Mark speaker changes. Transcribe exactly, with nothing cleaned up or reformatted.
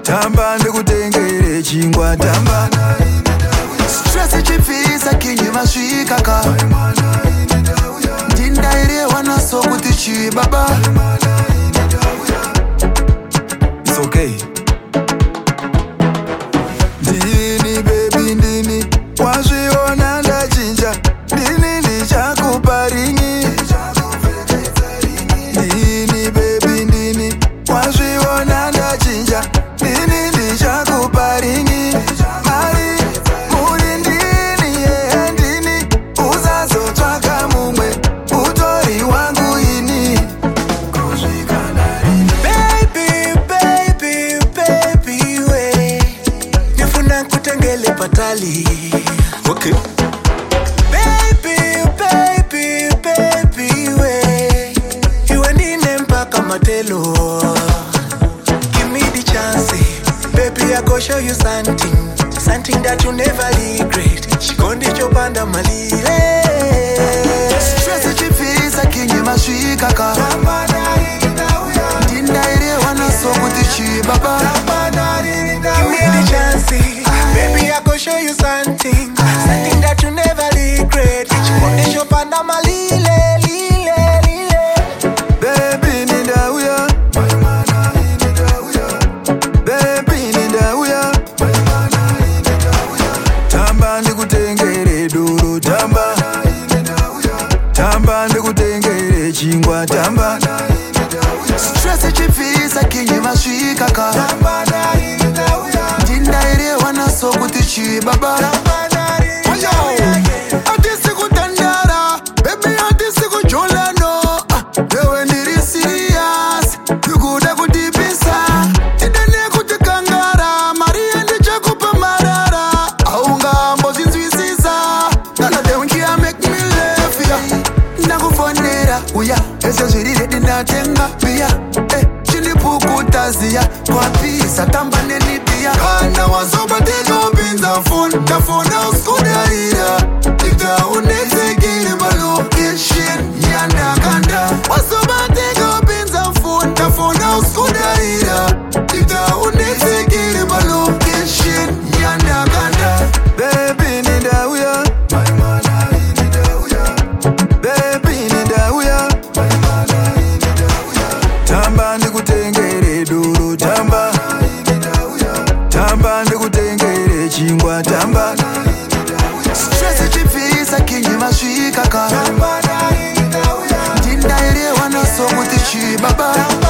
Speaker 1: tamba ndikutengere chingwa tamba
Speaker 2: stress chipisa kinyi masvikaka ndindairewa naso kuti chibaba
Speaker 1: it's okay ndini baby ndini wazviona ndachinja ndini ndichakupa ringi ndini baby ndini wazviona ndachinja ndini ndichakupa ringi mari muri ndini ye ndini usazotsvaka mumwe utori wangu ini
Speaker 2: baby baby baby we nifuna kutengele patali
Speaker 1: okay
Speaker 2: baby baby baby we iwe ndine mpaka matelo. Give me the chance, baby, I go show you something, something that you never regret. Chikondi chopanda malile stress chipisa kinyi masvikaka ndindairewa naso kuti chibaba. Give me the chance, baby, I go show you something, something that you never regret. Chikondi chopanda malile lile lile.
Speaker 1: baby nindauya baby nindauya tamba ndikutengere duro tamba tamba ndikutengere chingwa tamba
Speaker 2: stress chipisa kinyi masvikaka ndindairewa naso kuti chibaba. Atisi kutandara baby atisi kujolano ewe ndiri serious yukuda kutipisa tidane kuti kangara mariya ndichakupa marara aungambozvinzwisisa kana deunkia make me laugh ya ndakufonera uya ese zviri redi ndatenga pia eh chinipukutaziya kwapisa tamba nenidiya kana wazobatika upinza phone ndafona usikudaira ndikaunetsekile malocation yandakanda wazobatika upinza phone ndafona usikudaira ndikaunetsekile malocation yandakanda
Speaker 1: baby nindauya baby nindauya tamba ndikutengere duro tamba tamba ndikutengere chingwa tamba
Speaker 2: stress chipisa kinyi masvikaka ndindairewa naso kuti chibaba.